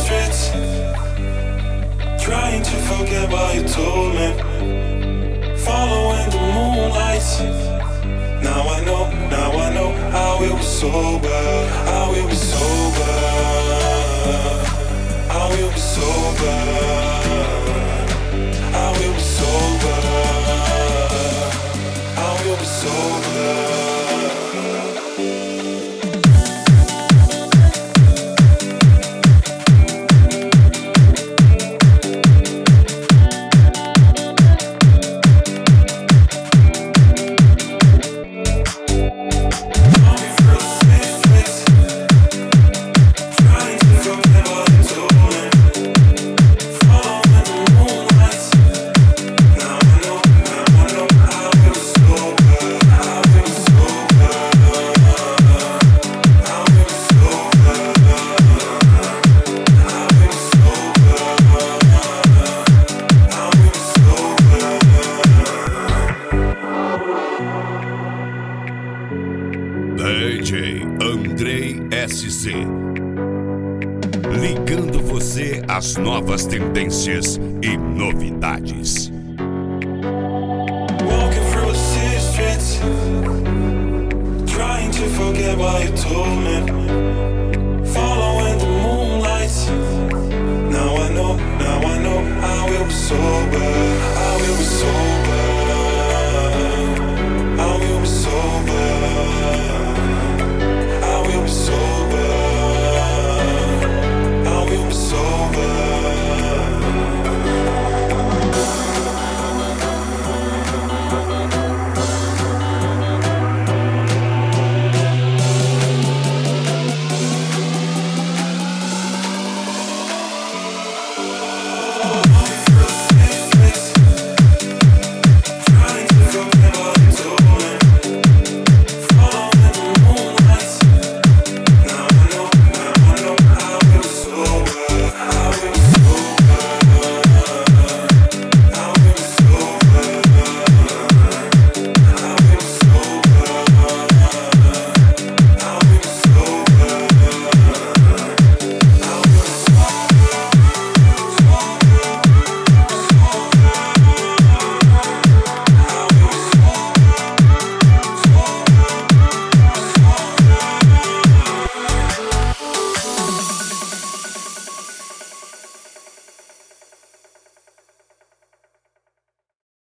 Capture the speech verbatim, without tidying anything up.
streets, trying to forget what you told me. Following the moonlight. Now I know, now I know how we were sober, how we were sober, how we were sober, how we were sober, how we were sober. D J Andrei S C, ligando você às novas tendências e novidades. Walking through the city streets, trying to forget what you told me.